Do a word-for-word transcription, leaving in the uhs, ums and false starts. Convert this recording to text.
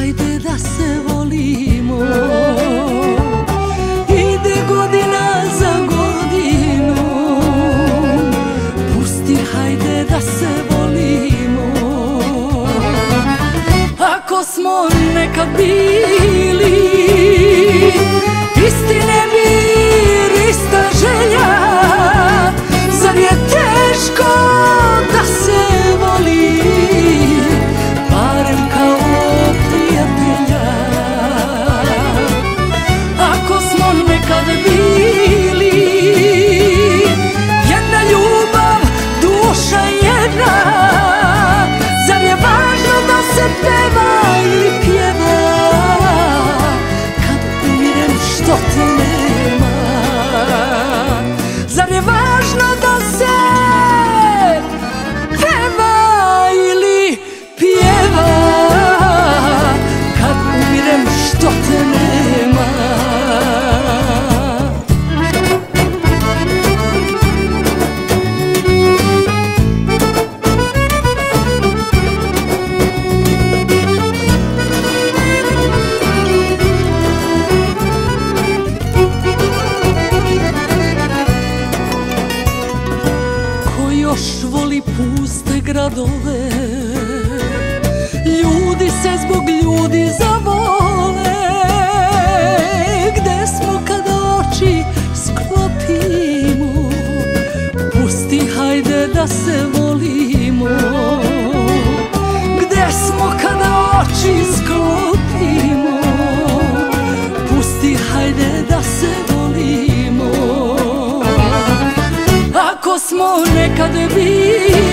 hajde da se volimo. Ide godina za godinu, pusti, hajde da se volimo. Ako smo nekad bili isti nemir, ista želja, zar je teško da se voli, barem kao prijatelja. Ako smo nekad bili jedna ljubav, duša jedna, zar je važno da se peva ili pjeva, kad umirem što te nema? Zar je važno da se peva ili pjeva, kad umirem što te nema? Još voli puste gradove, ljudi se zbog ljudi zavole. Gde smo kada oči sklopimo, pusti, hajde da se volimo. Gde smo kada oči sklopimo, pusti, hajde da se volimo. Ako smo nekad bili